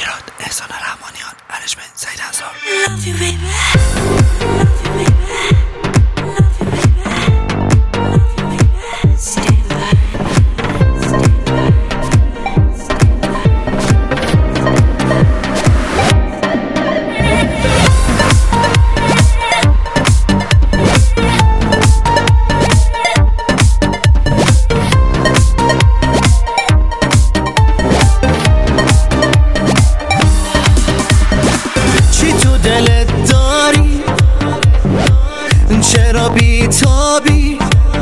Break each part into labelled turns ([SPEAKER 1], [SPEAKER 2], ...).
[SPEAKER 1] ایراد، احسان رحمانیان، ارشمند، سعید انصار.
[SPEAKER 2] Love you baby, love you baby, love you baby, love you baby. Stand by, stand by,
[SPEAKER 3] دلت داری چرا بیتابی؟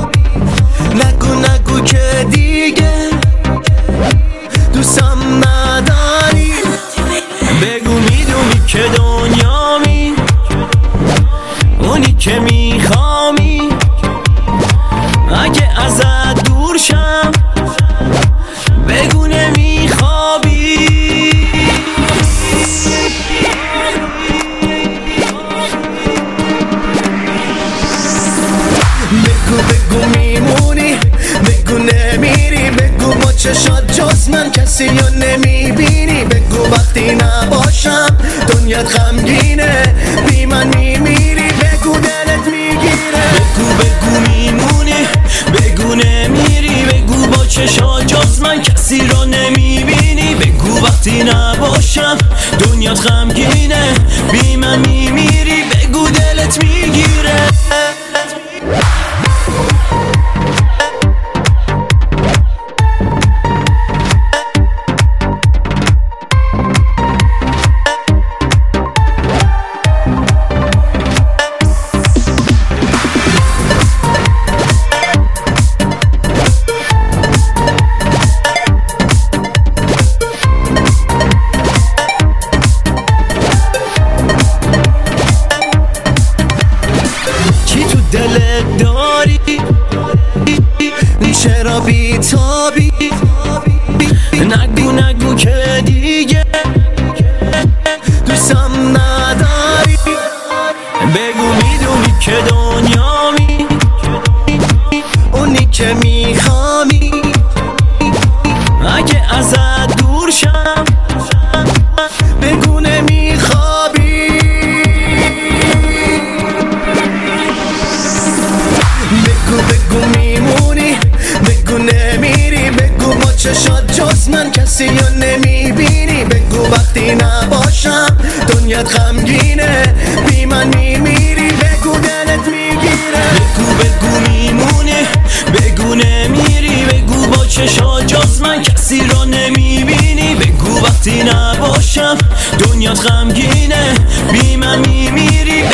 [SPEAKER 3] نگو که دیگه دوستم نداری. بگو میدونی که دنیامی، اونی که میخوامی. اگه ازت دور شم بگو نمیخوابی. بگو میمونی، بگو نمیری. بگو با چشات جز من کسی رو نمیبینی. بگو وقتی نباشم دنیات غمگینه، بی من میمیری. بگو دلت میگیره. بگو میمونی، بگو نمیری. بگو با چشات جز من کسی رو نمیبینی. بگو وقتی نباشم دنیات غمگینه، بی من میمیری. بگو دلت میگیره. دلت داری چرا بیتابی؟ نگو که دیگه دوستم نداری. بگو میدونی که دنیامی، اونی که میخوامی. اگه ازت دور شم بگو نمیخوابی. بگو میمونی، بگو نمیری. بگو با چشات جز من کسی رو نمیبینی. بگو وقتی نباشم دنیات غمگینه، بی من میمیری. بگو دلت میگیره. بگو میمونی، بگو نمیری. بگو با چشات جز من کسی رو نمیبینی. بگو وقتی نباشم دنیات غمگینه، بی من میمیری.